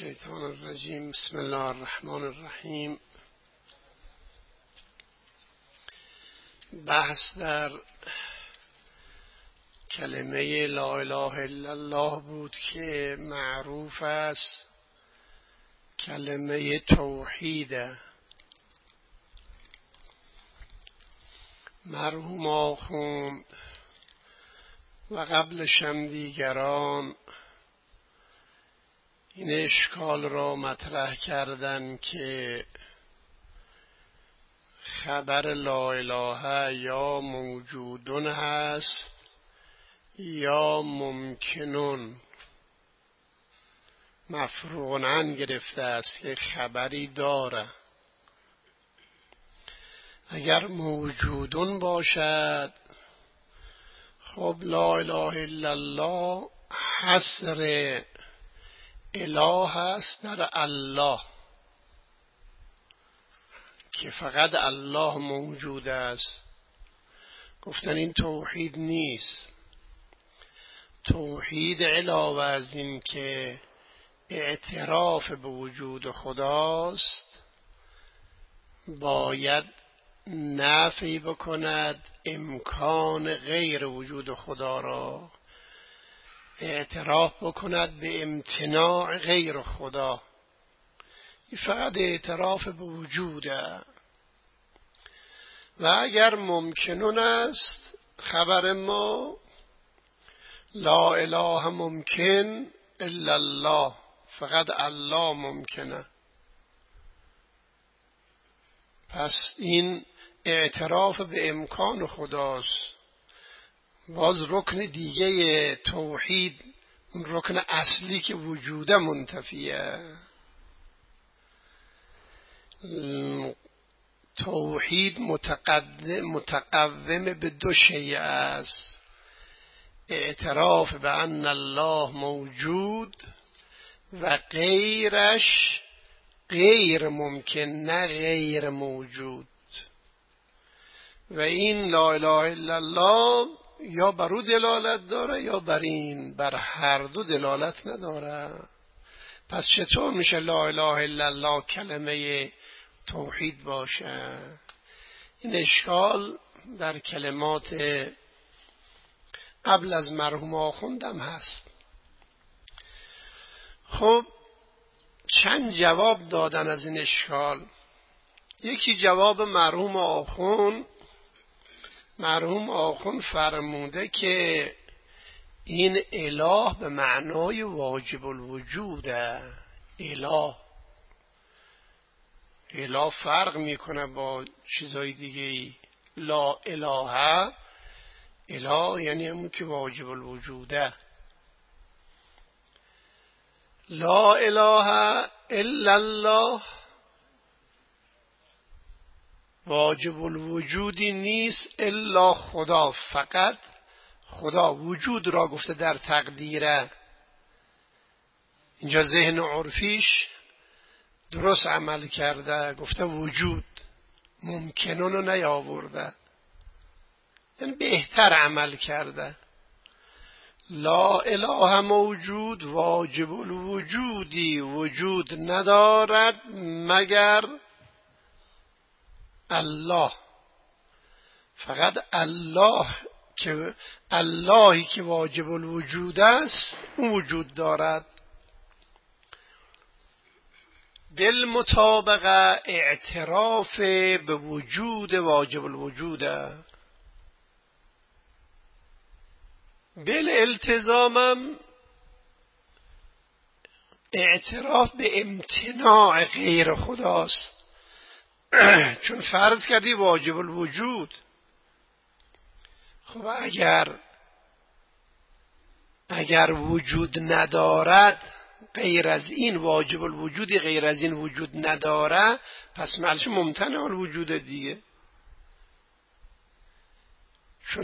الشیطان الرجیم. بسم الله الرحمن الرحیم. بحث در کلمه لا اله الا الله بود که معروف است کلمه توحید. مرحوم آخوند و قبلش هم دیگران این اشکال را مطرح کردن که خبر لا اله یا موجودون هست یا ممکنون، مفروغ عن گرفته است که خبری داره. اگر موجودون باشد خب لا اله الا الله حصر اله است در الله که فقط الله موجود است. گفتن این توحید نیست. توحید علاوه از این که اعتراف به وجود خداست، باید نفی بکند امکان غیر وجود خدا را، اعتراف بکند به امتناع غیر خدا. این فقط اعتراف به وجوده. و اگر ممکنون است خبر ما لا اله ممکن الا الله، فقط الله ممکنه. پس این اعتراف به امکان خداست. باز رکن دیگه توحید، اون رکن اصلی که وجوده منتفیه. توحید متقوم به دو شیء است: اعتراف به ان الله موجود و غیرش غیر ممکن، نه غیر موجود. و این لا اله الا الله یا بر او دلالت داره یا بر این، بر هر دو دلالت نداره. پس چطور میشه لا اله الا الله کلمه توحید باشه؟ این اشکال در کلمات قبل از مرحوم آخوندم هست. خب چند جواب دادن از این اشکال. یکی جواب مرحوم آخوند فرموده که این اله به معنای واجب الوجوده. اله فرق میکنه با چیزای دیگه ای. لا اله یعنی همون که واجب الوجوده. لا اله الا الله واجب الوجودی نیست الا خدا. فقط خدا وجود را گفته در تقدیره. اینجا ذهن عرفیش درست عمل کرده، گفته وجود، ممکنون رو نیاورده، یعنی بهتر عمل کرده. لا اله موجود واجب الوجودی وجود ندارد مگر الله. فقط اللهی که واجب الوجود است اون وجود دارد. بالمطابقه اعتراف به وجود واجب الوجوده. بالالتزامم اعتراف به امتناع غیر خداست. چون فرض کردی واجب الوجود. خب اگر وجود ندارد، غیر از این واجب الوجودی غیر از این وجود نداره، پس معنیش ممتنع الوجود دیگه. چون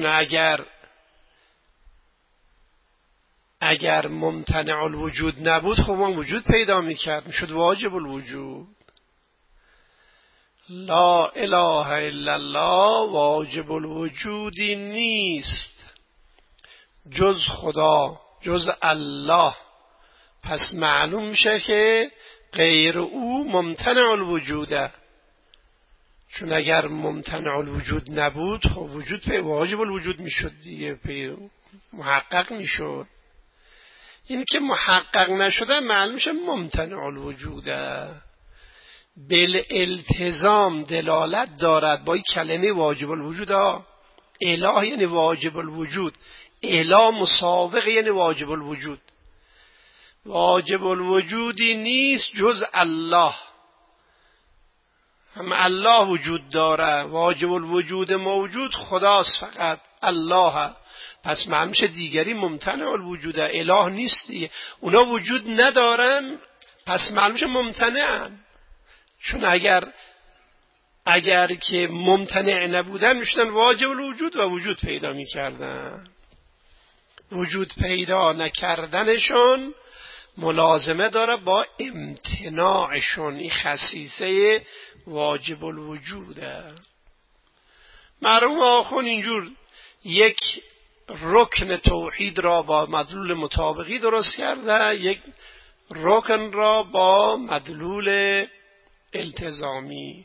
اگر ممتنع الوجود نبود خب اون وجود پیدا میکرد، میشد واجب الوجود. لا اله الا الله واجب الوجودی نیست جز خدا، جز الله. پس معلوم میشه که غیر او ممتنع الوجوده. چون اگر ممتنع الوجود نبود خب وجود واجب الوجود میشد دیگه، محقق میشد. این که محقق نشده معلوم میشه ممتنع الوجوده. بالالتزام دلالت دارد با این کلمه واجب الوجود. اله یعنی واجب الوجود، اله مسابقه یعنی واجب الوجود. واجب الوجودی نیست جز الله، هم الله وجود داره. واجب الوجود موجود خداست، فقط الله. پس معلوم میشه دیگری ممتنع الوجوده، اله نیست دیگه. اونا وجود ندارن پس معلوم میشه ممتنعن. چون اگر که ممتنع نبودن میشدن واجب الوجود و وجود پیدا میکردن. وجود پیدا نکردنشون ملازمه داره با امتناعشون. این خصیصه واجب الوجوده. مرحوم آخون اینجور یک رکن توحید را با مدلول مطابقی درست کرده، یک رکن را با مدلول التزامی.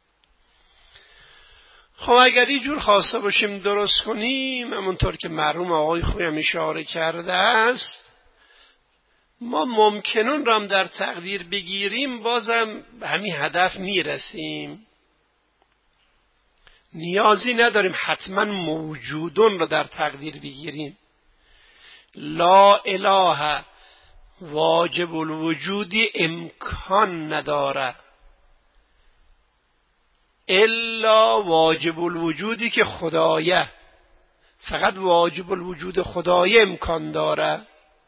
خب اگر اینجور خواسته باشیم درست کنیم، همونطور که مرحوم آقای خویم اشاره کرده است، ما ممکنون را هم در تقدیر بگیریم بازم به همین هدف میرسیم. نیازی نداریم حتما موجودون را در تقدیر بگیریم. لا اله واجب الوجودی امکان نداره الا واجب الوجودی که خدایه. فقط واجب الوجود خدایه امکان داره.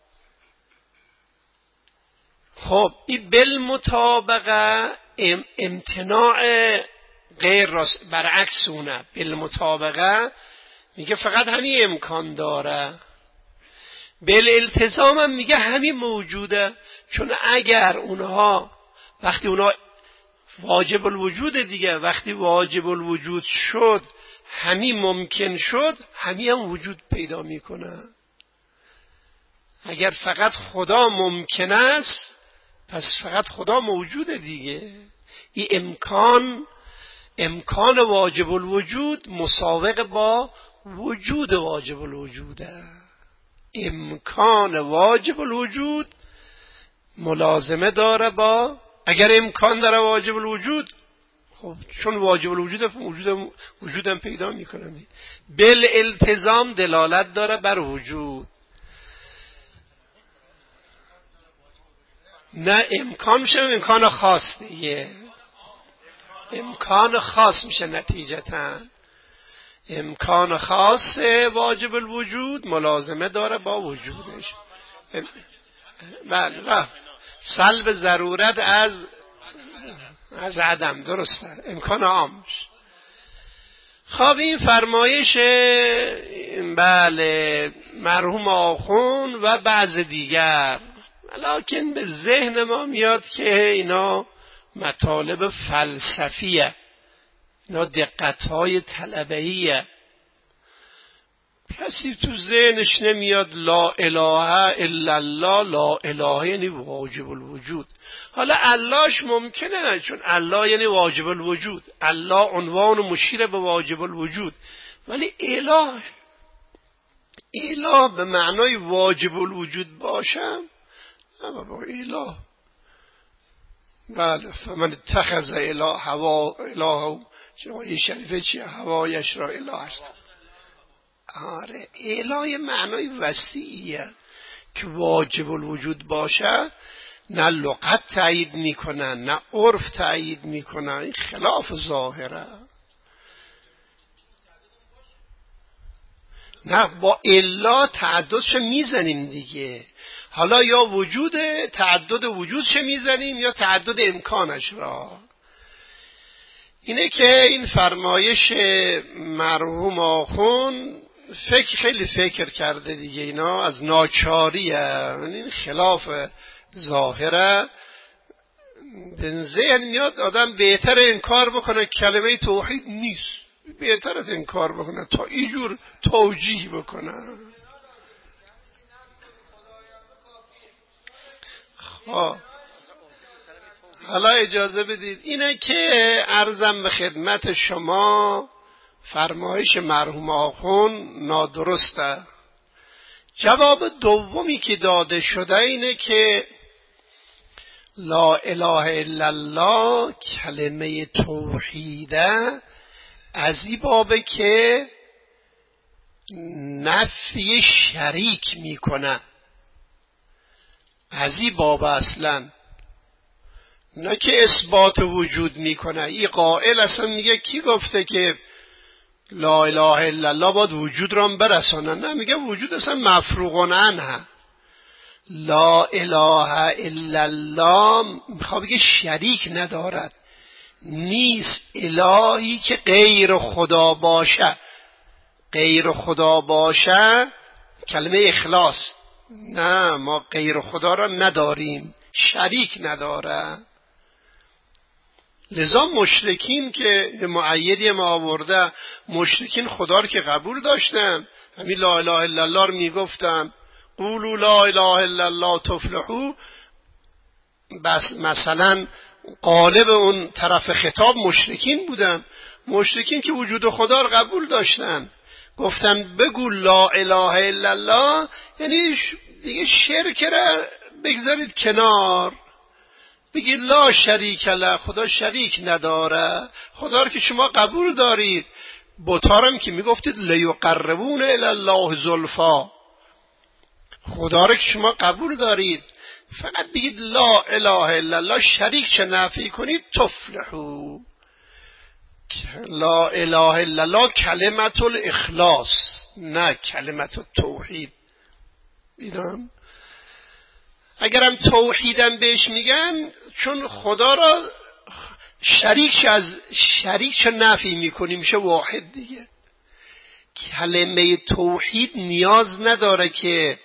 خب این بالمطابقه امتناع غیر راست، برعکس اونه. بالمطابقه میگه فقط همین امکان داره. بالالتزام هم میگه همین موجوده. چون اگر اونها وقتی اونها واجب الوجود دیگه، وقتی واجب الوجود شد همین ممکن شد، همین هم وجود پیدا میکنه. اگر فقط خدا ممکن است پس فقط خدا موجوده دیگه. این امکان واجب الوجود مساوق با وجود واجب الوجوده. امکان واجب الوجود ملازمه داره با، اگر امکان داره واجب الوجود، خب چون واجب الوجود وجودم پیدا میکنه. بالالتزام دلالت داره بر وجود. نه امکان میشه امکان خاص دیگه. امکان خاص میشه نتیجتا. امکان خاص واجب الوجود ملازمه داره با وجودش. بله، سلب ضرورت از عدم، درسته، امکان عامش. خب این فرمایش بله مرحوم آخون و بعض دیگر، لکن به ذهن ما میاد که اینا مطالب فلسفیه، اینا دقتهای طلبهیه. کسی تو ذهنش نمیاد لا اله الا الله. لا اله یعنی واجب الوجود. حالا اللهش ممکنه، چون الله یعنی واجب الوجود، الله عنوان مشیر به واجب الوجود. ولی اله به معنای واجب الوجود باشه، اما با اله بله فمن اتخذ اله هوا اله، جای شریفه چیه؟ هوایش را اله است. آره، اله معنای وسیعیه که واجب الوجود باشه. نه لغت تایید میکنن نه عرف تایید میکنن، این خلاف ظاهره. نه با الا تعددش میزنیم دیگه. حالا یا وجود تعدد وجودش میزنیم یا تعدد امکانش را. اینه که این فرمایش مرحوم آخون خیلی فکر کرده دیگه. اینا از ناچاریه، این خلاف ظاهره. به ذهن میاد آدم بهتر انکار بکنه کلمه توحید نیست، بهتر از انکار بکنه تا اینجور توجیه بکنه. حالا اجازه بدید اینه که عرضم به خدمت شما فرمایش مرحوم آخوند نادرسته. جواب دومی که داده شده اینه که لا اله الا الله کلمه توحیده از این بابه که نفی شریک میکنه، از این باب اصلا نه که اثبات وجود میکنه. این قائل اصلا میگه کی گفته که لا اله الا الله باید وجود را برسانه؟ نه، میگه وجود اصلا مفروغ عنه. لا اله الا الله میخواد بگه شریک ندارد، نیست الهی که غیر خدا باشه. غیر خدا باشه کلمه اخلاص، نه ما غیر خدا را نداریم، شریک نداره. لذا مشرکین که معیدی ما آورده، مشرکین خدا رو که قبول داشتن، همین لا اله الا الله رو میگفتن قولوا لا اله الا الله تفلحوا، بس مثلا قالب اون طرف خطاب مشرکین بودن. مشرکین که وجود خدا رو قبول داشتن گفتن بگو لا اله الا الله، یعنی دیگه شرک را بگذارید کنار، بگید لا شریک له، خدا شریک نداره. خدا رو که شما قبول دارید، بتارم که میگفتید لیقربون الی الله زلفا، خدا رو که شما قبول دارید، فقط بگید لا اله الا الله، شریک چه نفی کنید تفلحو. لا اله الا الله کلمت الاخلاص، نه کلمت التوحید. ایدام اگرم توحیدم بهش میگن، چون خدا را شریک نفی میکنیم میشه واحد دیگه. کلمه توحید نیاز نداره که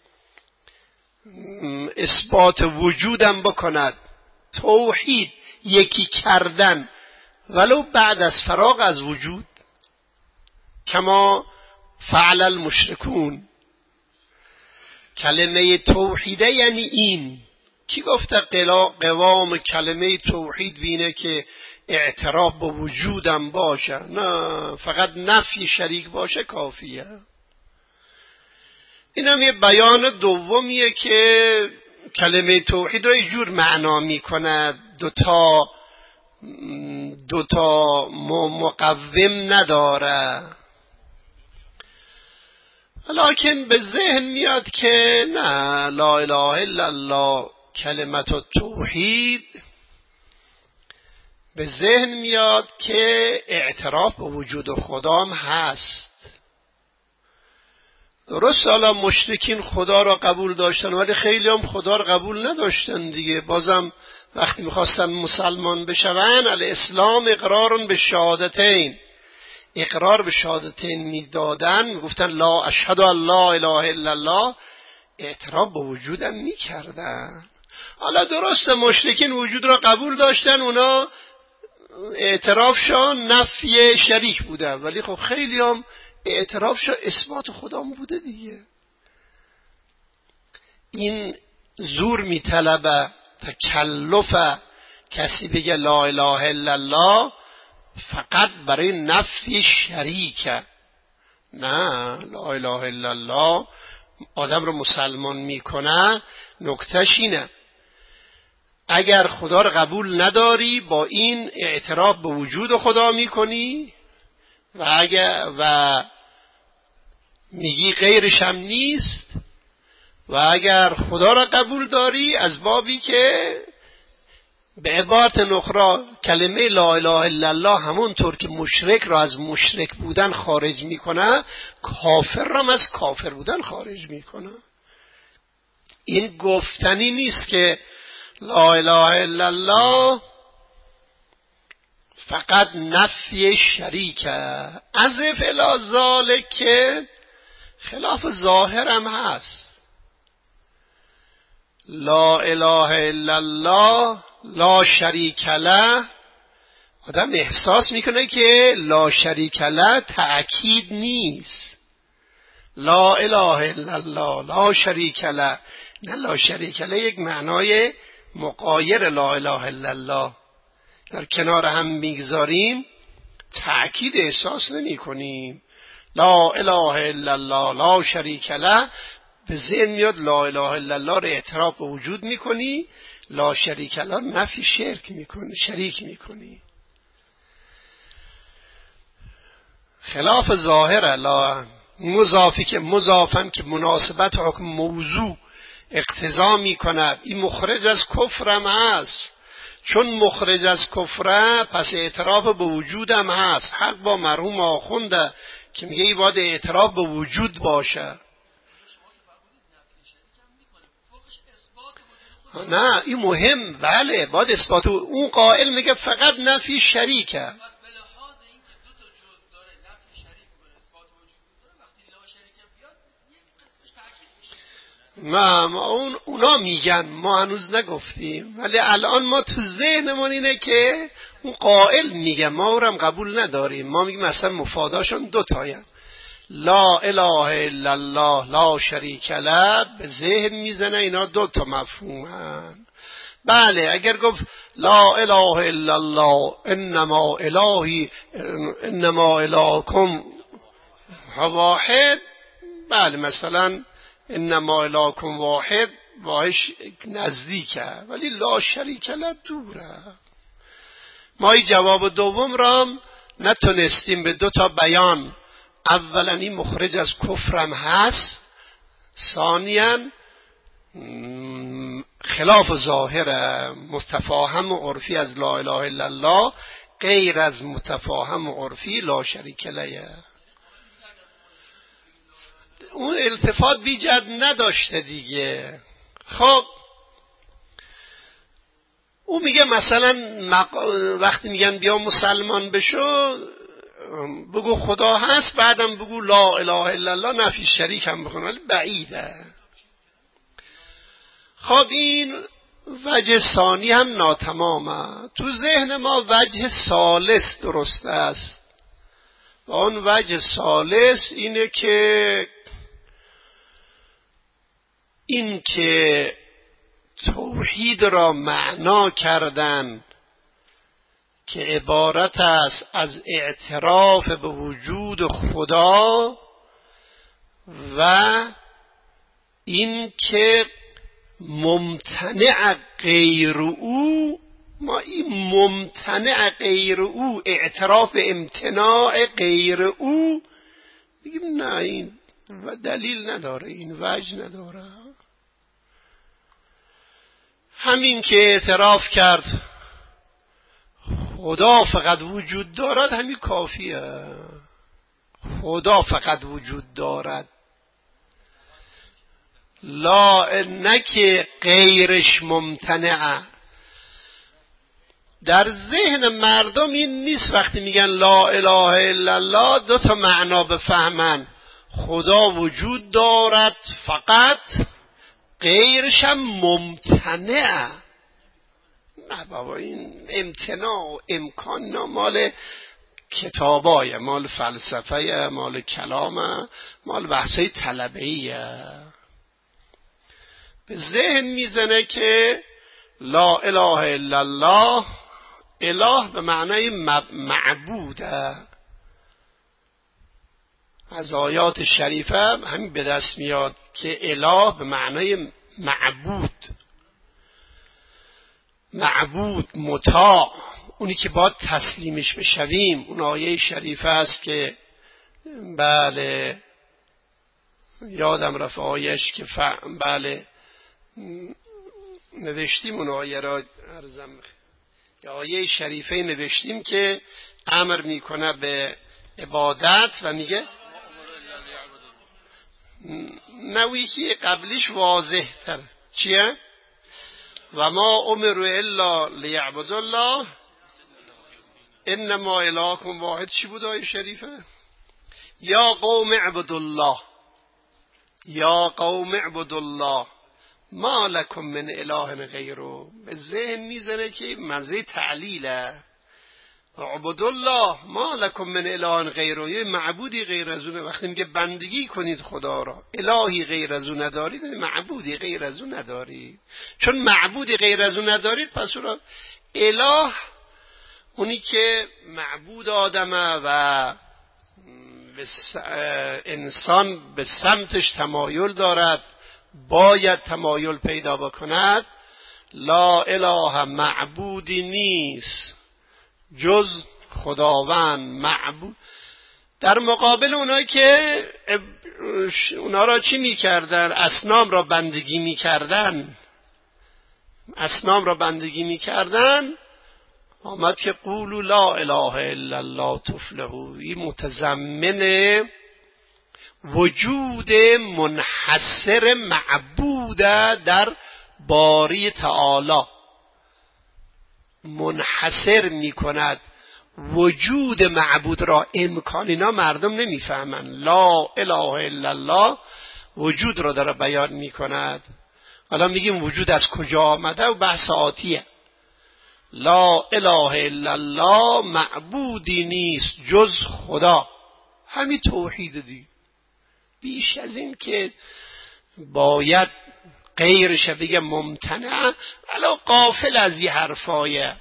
اثبات وجودم بکند. توحید یکی کردن ولو بعد از فراغ از وجود، کما فعل المشرکون. کلمه توحیده یعنی این. کی گفته قوام کلمه توحید بینه که اعتراف با وجودم باشه؟ نه، فقط نفی شریک باشه کافیه. این هم یه بیان دومیه که کلمه توحید را یه جور معنا می کند، دوتا مقوم نداره. لکن به ذهن میاد که نه، لا اله الا الله کلمت التوحید، به ذهن میاد که اعتراف به وجود خدام هست. درست حالا مشرکین خدا را قبول داشتن، ولی خیلی هم خدا را قبول نداشتن دیگه. بازم وقتی میخواستن مسلمان بشون، الاسلام اقرار به شهادتین، اقرار به شهادتین میدادن، میگفتن لا اشهد ان لا اله الا الله، اعتراف به وجودم میکردن. حالا درست مشرکین وجود را قبول داشتن، اونا اعترافشان نفی شریک بوده، ولی خب خیلی هم اعترافشان اثبات خدا بوده دیگه. این زور میطلبه، تکلف کسی بگه لا اله الا الله فقط برای نفی شریکه. نه، لا اله الا الله آدم رو مسلمان میکنه. نکتهش اینه اگر خدا رو قبول نداری، با این اعتراف به وجود خدا میکنی و میگی غیرش هم نیست، و اگر خدا را قبول داری از بابی که به عبارت نخرا کلمه لا اله الا الله همونطور که مشرک را از مشرک بودن خارج میکنه، کافر را از کافر بودن خارج میکنه. این گفتنی نیست که لا اله الا الله فقط نفی شریکه. عزف الی ذالک که خلاف ظاهر هم هست. لا اله الا الله لا شریک له، آدم احساس میکنه که لا شریک له تأکید نیست. لا اله الا الله لا شریک له نه، لا شریک له یک معنای مغایر لا اله الا الله. در کنار هم میگذاریم تأکید احساس نمی کنیم. لا اله الا الله لا شریک له، به ذهن میاد لا اله الا الله رو اعتراف به وجود میکنی، لا شریک له نفی شرک میکنی، شریک میکنی. خلاف ظاهر لا مضافم که مناسبت حکم موضوع اقتضا میکند، این مخرج از کفرم هست. چون مخرج از کفره پس اعتراف به وجودم هست. حق با مرحوم آخونده که میگه این باید اعتراف به وجود باشه. نه این مهم، بله باید اثبات. اون قائل میگه فقط نفی شریکه. نه اونا میگن، ما هنوز نگفتیم، ولی الان ما تو ذهنمون اینه که اون قائل میگه، ما اونم قبول نداریم. ما میگیم مثلا مفاداشون دو تاین، لا اله الا الله لا شریک له، به ذهن میزنه اینا دو تا مفهومن. بله اگر گفت لا اله الا الله انما الهی انما الهکم واحد، بله مثلا انما الهکم واحد باش نزدیکه، ولی لا شریک له دوره. ما این جواب دوم را نتونستیم به دو تا بیان، اولا این مخرج از کفرم هست، ثانیاً خلاف ظاهر متفاهم و عرفی از لا اله الا الله، غیر از متفاهم و عرفی لا شریک له. اون التفات بیجد نداشته دیگه. خب اون میگه مثلا وقتی میگن بیا مسلمان بشو بگو خدا هست، بعدم بگو لا اله الا الله، نفی شریک هم بکنه، ولی بعیده. خب این وجه ثانی هم ناتمامه. تو ذهن ما وجه ثالث درست است و اون وجه ثالث اینه که توحید را معنا کردن که عبارت است از اعتراف به وجود خدا و این که ممتنع غیر او، ما این ممتنع غیر او، اعتراف به امتناع غیر او، میگیم نه این دلیل نداره، این وجه نداره. همین که اعتراف کرد خدا فقط وجود دارد همین کافیه. خدا فقط وجود دارد، لا نه که غیرش ممتنعه. در ذهن مردم این نیست وقتی میگن لا اله الا الله دو تا معنا بفهمن، خدا وجود دارد فقط غیرش هم ممتنعه. نه بابا، این امتناع و امکان مال کتابای، مال فلسفه، مال کلام، مال بحثای طلبه‌ایه. به ذهن میزنه که لا اله الا الله، اله به معنای معبوده. از آیات شریفه همین به دست میاد که اله به معنای معبود مطاع، اونی که باید تسلیمش بشویم. اون آیه شریفه است که بله یادم رفت آیهش که بله نوشتیم اون آیه را، آیه شریفه نوشتیم که امر میکنه به عبادت و میگه نوی که قبلیش واضح تر چیه؟ و ما امروا الا لیعبدوا الله انما الهکم واحد. چی بود آیه شریفه؟ یا قوم اعبدوا الله، یا قوم اعبدوا الله ما لکم من اله غیره. به ذهن میزنه که مزه تعلیله. اعبدوا الله ما لکم من اله غیره. یه معبودی غیر از اونه. وقتی میگه بندگی کنید خدا را، الهی غیر از اون ندارید، معبودی غیر از اون ندارید. چون معبودی غیر از اون ندارید، پس اون اله اونی که معبود آدمه و انسان به سمتش تمایل دارد، باید تمایل پیدا بکند. لا اله معبودی نیست جز خداوند معبود. در مقابل اونایی که اونا را چی میکردن؟ اصنام را بندگی میکردن. اصنام را بندگی میکردن. آمد که قولوا لا اله الا الله تفلحوا. این متضمن وجود منحصر معبود در باری تعالی، منحصر می کند وجود معبود را. امکان اینا مردم نمیفهمن. لا اله الا الله وجود را داره بیان می کند. حالا میگیم وجود از کجا آمده و بحث آتیه. لا اله الا الله معبودی نیست جز خدا. همین توحید دی. بیش از این که باید غیرش بگه ممتنع. ولی غافل از یه حرفایه،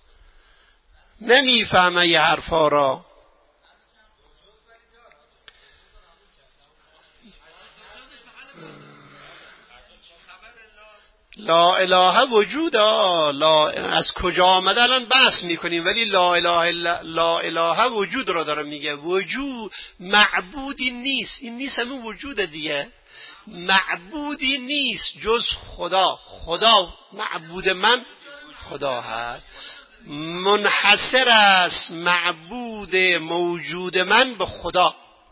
نمیفهمه یه حرفا را. لا اله وجود لا از کجا آمده الان بحث میکنیم، ولی لا اله وجود را داره میگه. وجود معبودی نیست. این نیست همین وجود دیگه. معبودی نیست جز خدا. خدا معبود من خدا هست. منحصر است معبود موجود من به خدا.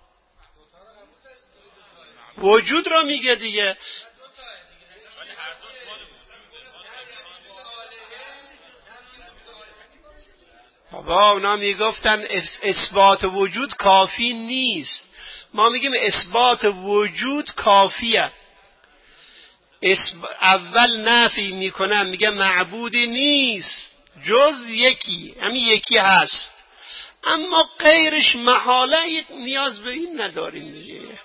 وجود را میگه دیگه. بابا اونا میگفتن اثبات وجود کافی نیست. ما میگیم اثبات وجود کافیه. اول نفی میکنم، میگه معبودی نیست جز یکی، همین یکی هست، اما غیرش محاله نیاز به این نداریم دیگه.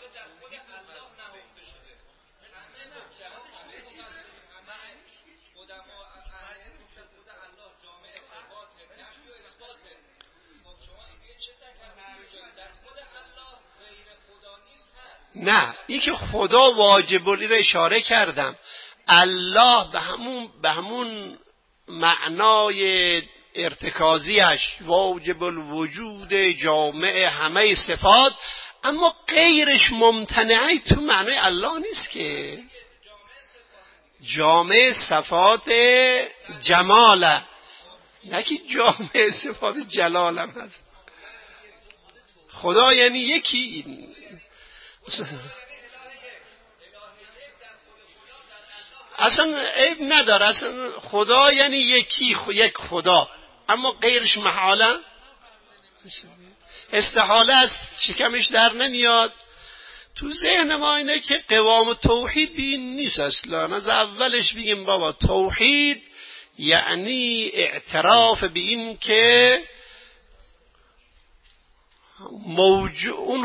نه، این که خدا واجبی رو اشاره کردم. الله به همون معنای ارتکازیش واجب الوجود جامع همه صفات، اما غیرش ممتنعی تو معنای الله نیست که. جامع صفات جماله، نه که جامع صفات جلالم هست. خدا یعنی یکی. اصلا عیب نداره. اصلا خدا یعنی یکی، یک خدا، اما غیرش محاله استحاله است، شکمش در نمیاد. تو ذهن ما اینه که قوام توحید بین نیست اصلا. از اولش بگیم بابا توحید یعنی اعتراف به این که اون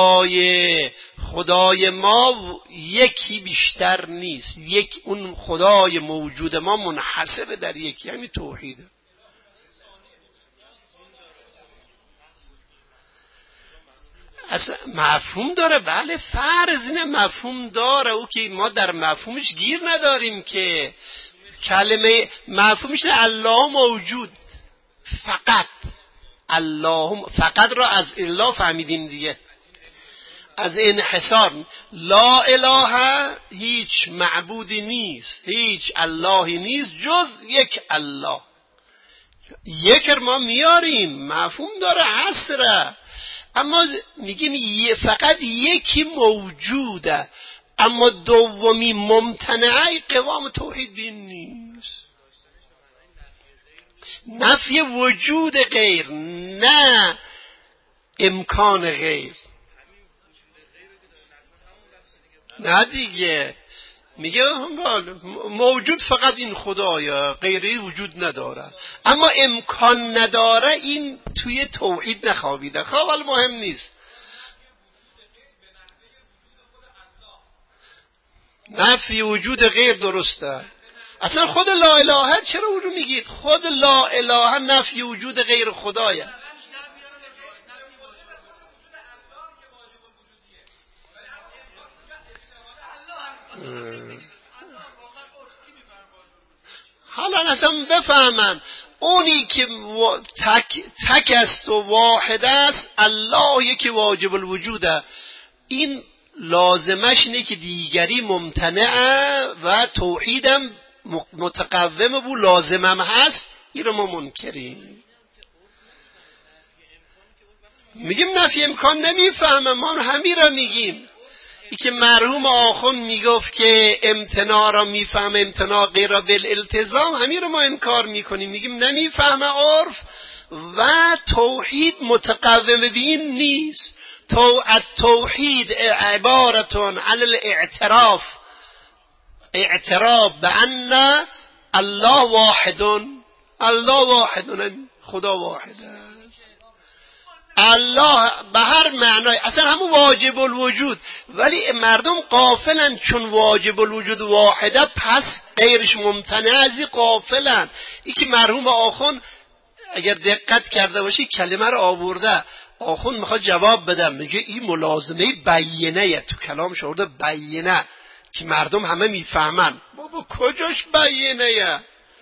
خدای ما یکی بیشتر نیست. اون خدای موجود ما منحصر در یکی، همین توحیده. اصلا مفهوم داره، بله فرض اینه مفهوم داره. او که ما در مفهومش گیر نداریم که کلمه مفهومش الله موجود فقط. الله فقط را از الله فهمیدیم دیگه، از انحصار. لا اله هیچ معبودی نیست، هیچ اللهی نیست جز یک الله. یک ما میاریم مفهوم داره حسره، اما میگیم فقط یکی موجوده، اما دومی ممتنعی قوام توحید بین نیست. نفی وجود غیر، نه امکان غیر. نه دیگه میگه موجود فقط این خدایا، غیری وجود نداره، اما امکان نداره این توی توحید نخوابیده. خب ولی مهم نیست. نفی وجود غیر درسته. اصلا خود لا اله چرا اونو میگید؟ خود لا اله نفی وجود غیر خدایه. حالا اصلا بفهمن اونی که تک است و واحد است، الله یکی واجب الوجوده. این لازمش اینه که دیگری ممتنعه و توحیدم متقوم بو لازمم هست. این رو ما منکریم، میگیم نفی امکان نمیفهمم. ما همین رو میگیم. ای که مرحوم آخوند میگفت که امتناع را میفهمه، امتناع غیر را بالالتزام، همین رو ما انکار میکنیم، میگیم نمیفهمه عرف و توحید متقوم بین نیست. التوحید عبارتون علی الاعتراف، اعتراف بأن الله واحدون، الله واحدون، خدا واحده. الله به هر معنای اصلا همون واجب الوجود، ولی مردم غافلن چون واجب الوجود واحده پس غیرش ممتنع، ازی غافلن. این که مرحوم آخوند اگر دقت کرده باشی کلمه رو آورده، آخوند میخواد جواب بدم، میگه این ملازمه بیینه، تو کلام شورده بیینه که مردم همه میفهمن. بابا کجاش بیینه؟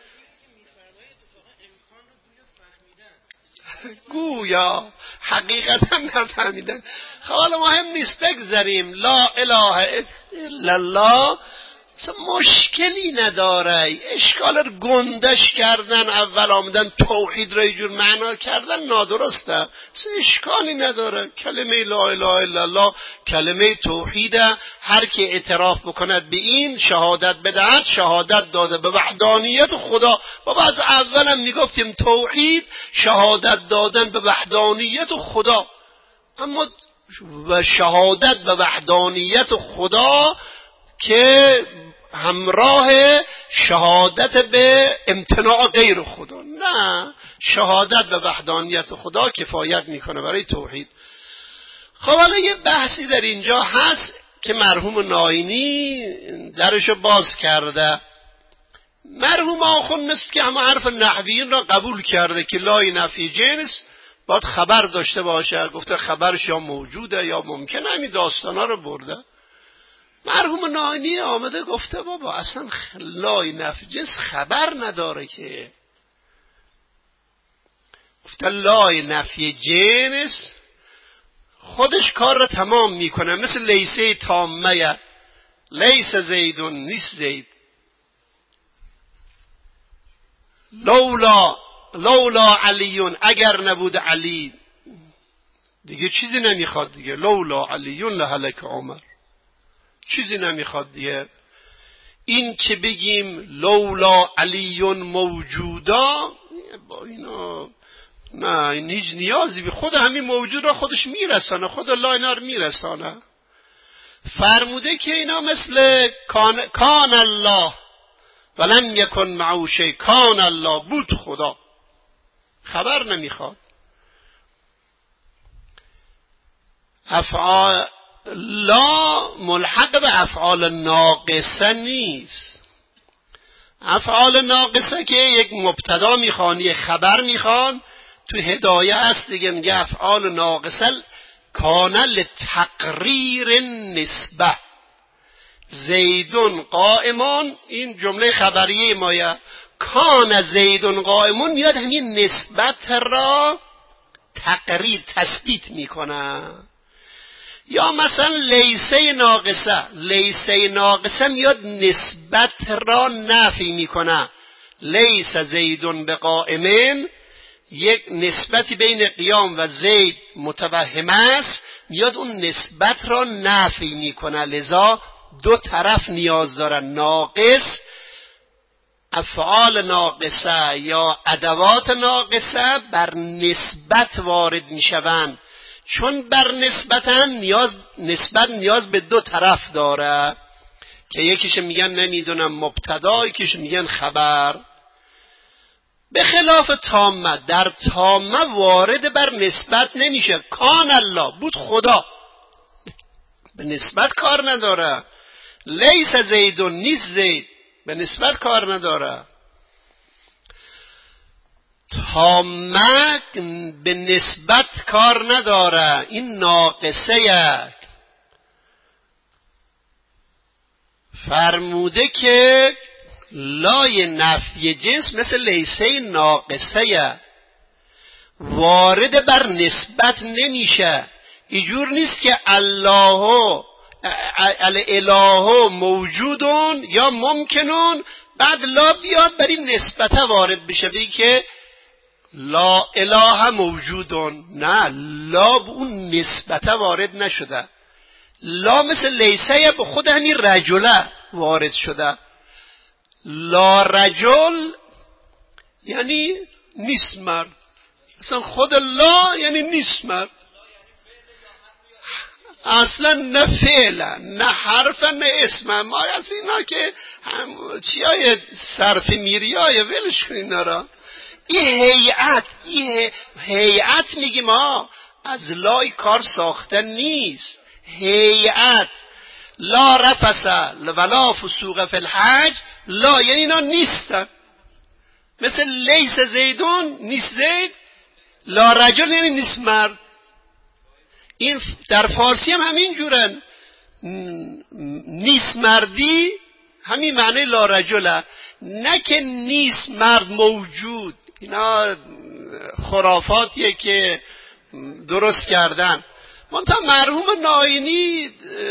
گویا حقیقتا نفهمیدن. خب حالا مهم نیست، بگذاریم. لا اله الا الله مشکلی نداره. اشکال رو گندش کردن، اول آمدن توحید را یه جور معنا کردن، نادرسته. اشکالی نداره. کلمه لا اله الا الله کلمه توحیده. هر که اعتراف بکند به این، شهادت بدهد، شهادت داده به وحدانیت خدا. بابا از اولم میگفتیم توحید شهادت دادن به وحدانیت خدا، اما و شهادت به وحدانیت خدا که همراه شهادت به امتناع غیر خدا. نه، شهادت به وحدانیت خدا کفایت میکنه برای توحید. خب حالا یه بحثی در اینجا هست که مرحوم ناینی درشو باز کرده. مرحوم آخوند مثل که همه حرف نحویین را قبول کرده که لای نفی جنس باید خبر داشته باشه. گفته خبرش یا موجوده یا ممکنه، همین داستانا رو برده. مرحوم ناینی آمده گفته بابا اصلا لای نفی جنس خبر نداره که. گفته لای نفی جنس خودش کار را تمام میکنه، مثل لیسه تامه، لیس زیدون، نیست زید. لولا علیون، اگر نبود علی دیگه چیزی نمیخواد دیگه. لولا علیون لهلک عمر، چیزی نمیخواد دیگه. این که بگیم لولا علیون موجودا، با اینا نه، این هیچ نیازی به خود همین موجود را خودش میرسانه، خود الله اینا رو میرسانه. فرموده که اینا مثل کان الله ولم یکن معه شیء، کان الله بود خدا، خبر نمیخواد. افعال لا ملحق به افعال ناقصه نیست. افعال ناقصه که یک مبتدا میخوان، یک خبر میخوان، تو هدایه هست دیگه، میگه افعال ناقصه کان لتقریر نسبه. زیدون قائمون، این جمله خبریه مایه. کان زیدون قائمون میاد همین نسبت را تقریر تثبیت میکنه. یا مثلا لیسه ناقصه، لیسه ناقصه میاد نسبت را نفی میکنه. لیس زیدون به قائمین، یک نسبتی بین قیام و زید متوهم است، میاد اون نسبت را نفی میکنه. لذا دو طرف نیاز دارن. ناقص، افعال ناقصه یا ادوات ناقصه بر نسبت وارد میشوند، چون بر نسبت هم نسبت نیاز به دو طرف داره. که یکیش میگن نمیدونم مبتدا، یکیش میگن خبر. به خلاف تامه، در تامه وارد بر نسبت نمیشه. کان الله، بود خدا، به نسبت کار نداره. لیس زیدون، نیست زید، به نسبت کار نداره. تامه به نسبت کار نداره، این ناقصه. فرموده که لای نفی جنس مثل لیسه ناقصه، وارد بر نسبت نمیشه. اینجور نیست که الاله موجودون یا ممکنون بعد لا بیاد بر این نسبت وارد بشه، بگی که لا اله موجودون. نه، لا به اون نسبت وارد نشده. لا مثل لیسه به خود همین رجله وارد شده. لا رجل یعنی نیست مرد، اصلا خود لا یعنی نیست مرد، اصلا نه فعلا نه حرفا نه اسم. ما از اینا که چیای صرف میریای ولش کنین را. این هیئت میگیم ما از لای کار ساختن نیست. هیئت لا رفث ولا فسوق فی الحج، لا یعنی اینا نیستن. مثل لیس زیدون، نیست زید. لا رجل یعنی نیست مرد. این در فارسی هم همین جورن. نیست مردی همین معنی لا رجله، نه که نیست مرد موجود. اینا خرافاتیه که درست کردن. منتها مرحوم ناینی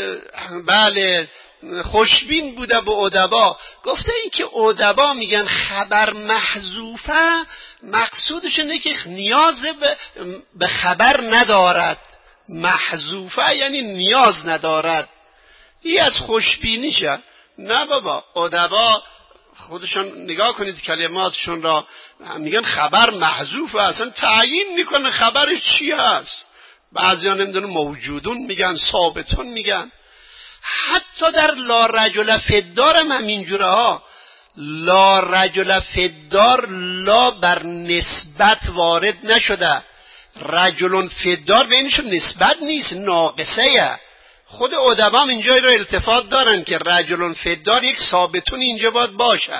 بله خوشبین بوده به ادبا، گفته این که ادبا میگن خبر محذوفه، مقصودش اینه که نیاز به خبر ندارد. محذوفه یعنی نیاز ندارد. این از خوشبینیشه. نه بابا، ادبا خودشون نگاه کنید کلماتشون را، میگن خبر محذوفه، اصلا تعیین میکنه خبرش چی هست. بعضی ها نمیدونم موجودون میگن، ثابتون میگن. حتی در لا رجل فدار هم همینجوره ها. لا رجل فدار لا بر نسبت وارد نشده. رجل فدار بینشون نسبت نیست، ناقصه. خود ادبام اینجا رو التفات دارن که رجل فدار یک ثابتون اینجا باید باشه.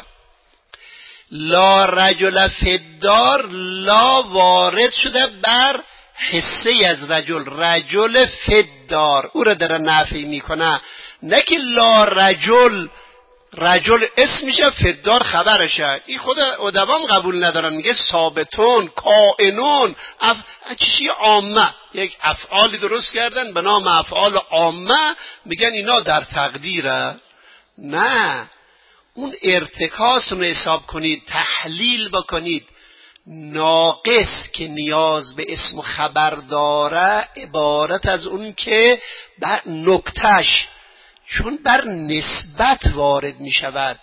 لا رجل فدار لا وارد شده بر حصه از رجل فدار، او را در نفی میکنه. نه که لا رجل اسمشه، فدار خبرشه. این خود ادبام قبول ندارن، میگه ثابتون، کائنون، چیزی عامه. یک افعالی درست کردن به نام افعال عامه، میگن اینا در تقدیره. نه، اون ارتکاس رو حساب کنید، تحلیل بکنید. ناقص که نیاز به اسم و خبر داره عبارت از اون که بر نکتش، چون بر نسبت وارد می شود،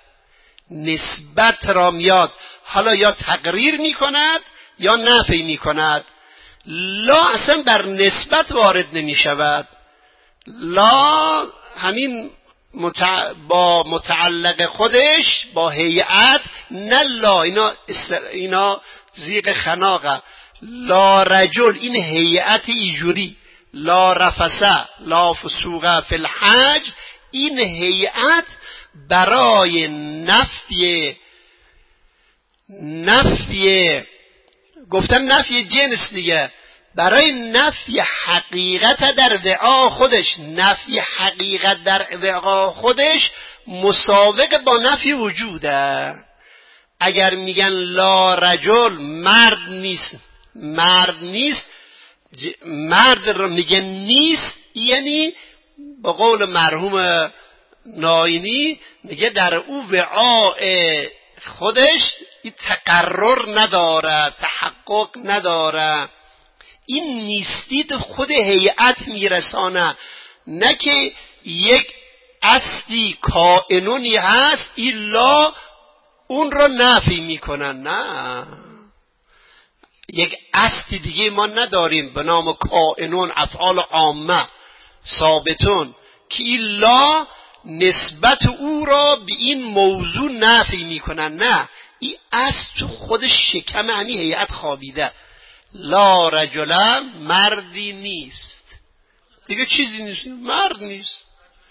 نسبت را میاد، حالا یا تقریر می کند یا نفی می کند. لا اصلا بر نسبت وارد نمی شود. لا همین با متعلق خودش با هیئت، نه لا، اینا زیغ خناقه. لا رجل این هیئت ایجوری، لا رفسه لا فسوق فی الحج، این هیئت برای نفی گفتن نفی جنس دیگه، برای نفی حقیقت در ادعا خودش. نفی حقیقت در ادعا خودش مساوق با نفی وجوده. اگر میگن لا رجل مرد نیست، مرد رو میگن نیست، یعنی با قول مرحوم ناینی میگه در او وعاء خودش این تقرر نداره، تحقق نداره. این نیستید خود هیئت میرسانه، نه که یک اصلی کائنونی هست ایلا اون رو نفی میکنن. نه، یک اصلی دیگه ما نداریم به نام کائنون، افعال عامه ثابتون، که ایلا نسبت او را به این موضوع نفی میکنن. نه، این اصل تو خود شکم همین هیئت خوابیده. لا رجل مردی نیست، دیگه چیزی نیست، مرد نیست.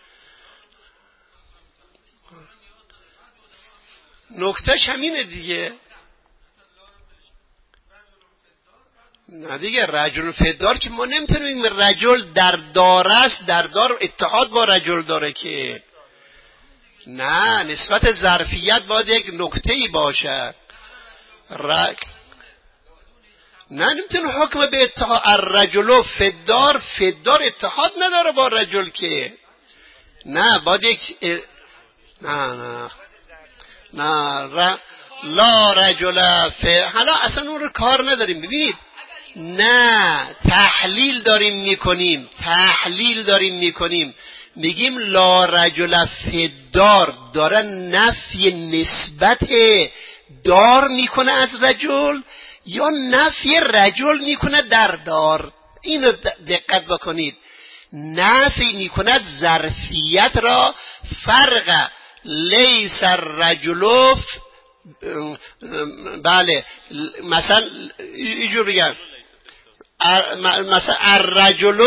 نکتهش همینه دیگه. نه دیگه، رجل فدار که ما نمیتونیم رجل در دار است، در دار اتحاد با رجل داره که. نه، نسبت ظرفیت باید یک نکته‌ای باشه. نه، نمیتونه حکم به اتحاد. الرجل فدار، فدار اتحاد نداره با رجل که. نه باید یک نه لا رجل حالا اصلا اون رو کار نداریم. ببینید، نه، تحلیل داریم میکنیم. میگیم لا رجل فدار داره نفی نسبت دار میکنه از رجل، یا نفی رجل میکنه در دار. اینو دقت بکنید. نفی میکند ظرفیت را. فرق لیس الرجل بله، مثلا اینجور بگم، مثلا الرجل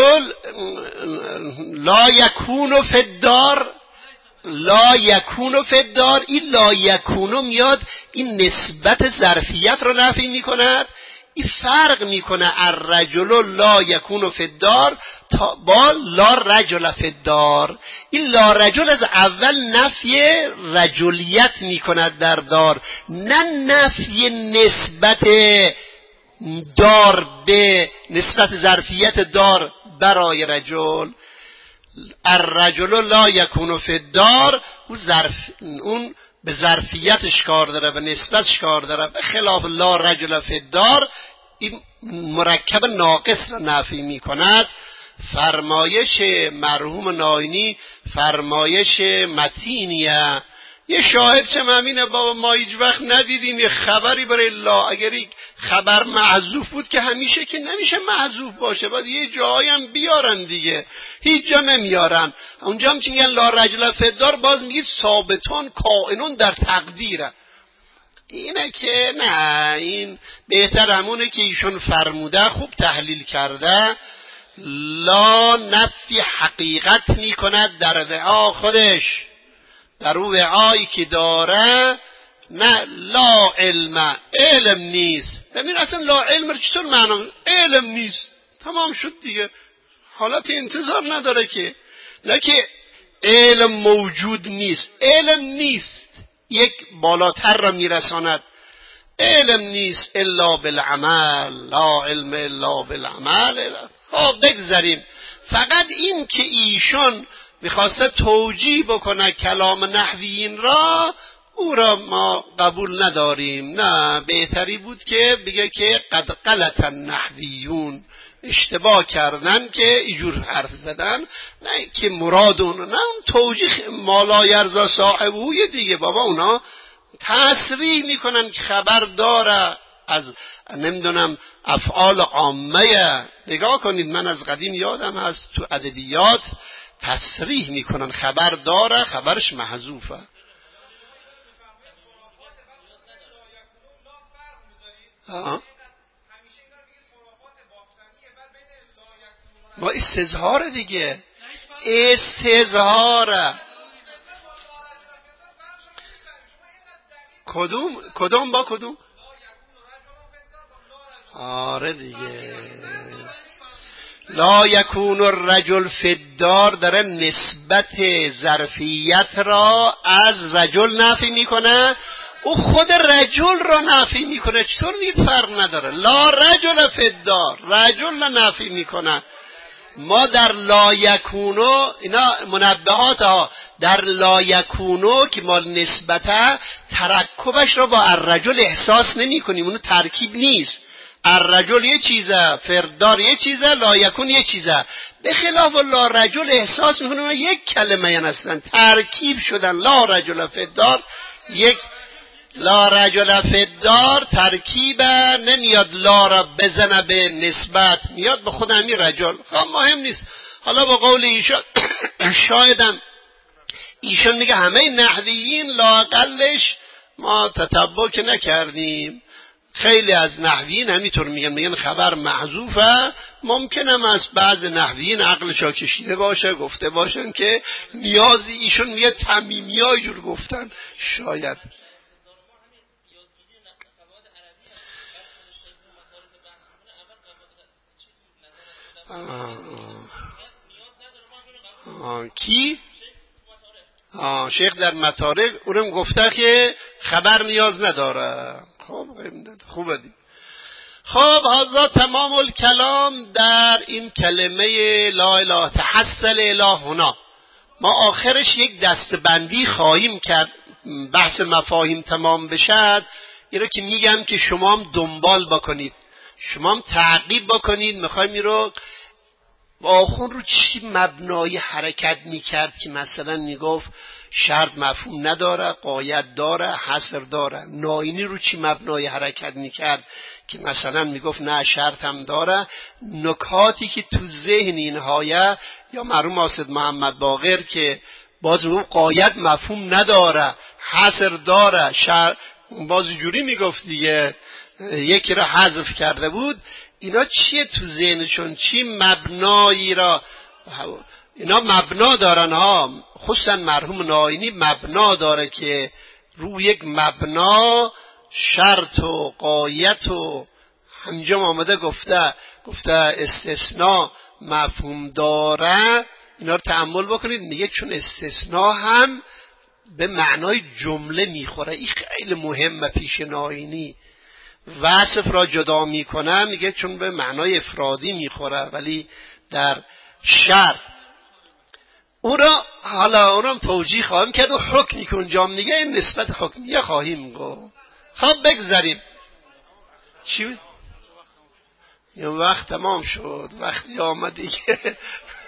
لا یکون فی الدار، لا یکون فی الدار. این لا یکون میاد این نسبت ظرفیت رو نفی میکند. این فرق میکنه الرجل لا یکون فی الدار با لا رجل فی الدار. این لا رجل از اول نفی رجلیت میکند در دار، نه نفی نسبت دار به نسبت ظرفیت دار برای رجل. الرجل لا یکون فی الدار، اون به ظرفیتش کار داره، به نسبتش کار داره، به خلاف لا رجل فی الدار این مرکب ناقص را نفی می کند. فرمایش مرحوم ناینی فرمایش متینیه. یه شاهد چه همینه بابا، ما هیچ وقت ندیدیم یه خبری برای لا. اگر یک خبر محذوف بود که همیشه که نمیشه محذوف باشه، باید یه جایی هم بیارن دیگه، هیچ جا نمیارن. اونجا هم که میگن لا رجل فی الدار باز میگید ثابتون کائنون در تقدیره. اینه که نه، این بهتر همونه که ایشون فرموده، خوب تحلیل کرده. لا نفی حقیقت میکند در وعا خودش، در اون وعایی که داره. نه لا علم نیست. ببین اصلا لا علم رو چطور معنا؟ علم نیست، تمام شد دیگه، حالت انتظار نداره که. نه که علم موجود نیست، علم نیست یک بالاتر را میرساند. علم نیست الا بالعمل، لا علم الا بالعمل. خب بگذاریم. فقط این که ایشون میخواسته توجیه بکنه کلام نحویین را، او را ما قبول نداریم. نه، بهتری بود که بگه که قد غلط النحویون، اشتباه کردن که اینجور حرف زدن، نه که مراد اون، نه اون توجیه مالا یرزا صاحبوی دیگه. بابا اونا تصریح میکنن که خبر داره از نمیدونم افعال عامه. نگاه کنید، من از قدیم یادم هست تو ادبیات تصریح میکنن خبر داره، خبرش محذوفه. ما استظهار دیگه، استظهاره. کدوم با کدوم؟ آره دیگه، لا یکون الرجل فی الدار داره نسبت ظرفیت را از رجل نفی میکنه، او خود رجل را نفی میکنه. چطور دید فرق نداره؟ لا رجل فی الدار، رجل نفی میکنه. ما در لا یکونو، اینا منبهات ها، در لا یکونو که مال نسبته ترکبش را با الرجل احساس نمی کنیم، اونو ترکیب نیست. الرجل یه چیزه، فردار یه چیزه، لا یکون یه چیزه. به خلاف لا رجل احساس میکنیم یک کلمه یعنی اصلا ترکیب شدن. لا رجل فردار یک، لا رجل فدار ترکیبه، نمیاد لا را بزنه به نسبت، میاد به خود همین رجل. خب مهم نیست. حالا با قول ایشان شایدم ایشون میگه همه نحویین لااقلش ما تتبع که نکردیم. خیلی از نحویین همینطور میگن خبر محذوفه. ممکنه از بعض نحویین عقلشا کشیده باشه، گفته باشن که نیازی، ایشون میگه تمیمیای جور گفتن شاید. کی؟ شیخ در مطارق اونم گفته که خبر نیاز نداره. خوبه دی. خب هذا تمام الکلام در این کلمه لا اله تحصل اله هنا. ما آخرش یک دستبندی خواهیم کرد بحث مفاهیم تمام بشد. این رو که میگم که شما هم دنبال بکنید، شما هم تعقیب بکنید. میخوایم این رو آخون رو چی مبنای حرکت میکرد که مثلا میگفت شرط مفهوم نداره، قاید داره، حصر داره. ناینی رو چی مبنای حرکت میکرد که مثلا میگفت نه شرط هم داره. نکاتی که تو ذهن اینهایه، یا مرحوم اسد محمد باقر که باز میگفت قاید مفهوم نداره، حصر داره، باز جوری میگفت دیگه، یکی را حذف کرده بود. اینا چیه تو ذهنشون؟ چی مبنایی را اینا مبنا دارن ها؟ خصوصا مرحوم ناینی مبنا داره که رو یک مبنا شرط و قایت و همجا آمده گفته استثناء مفهوم داره. اینا رو تأمل بکنید. میگه چون استثناء هم به معنای جمله میخوره. این خیلی مهمه پیش ناینی. وصف را جدا میکنه، میگه چون به معنای افرادی میخوره، ولی در شرع حالا اونم توجیه خواهیم کرد و حکمی که اونجا میگه این نسبت حکمیه خواهیم گفت. خب بگذاریم. چی؟ یه وقت تمام شد، وقتی آمد دیگه.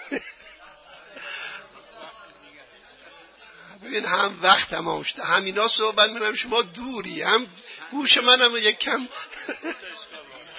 ببین هم وقت تمام شده، همینا صحبت می‌کنم، شما دوری، هم گوش منم یک کم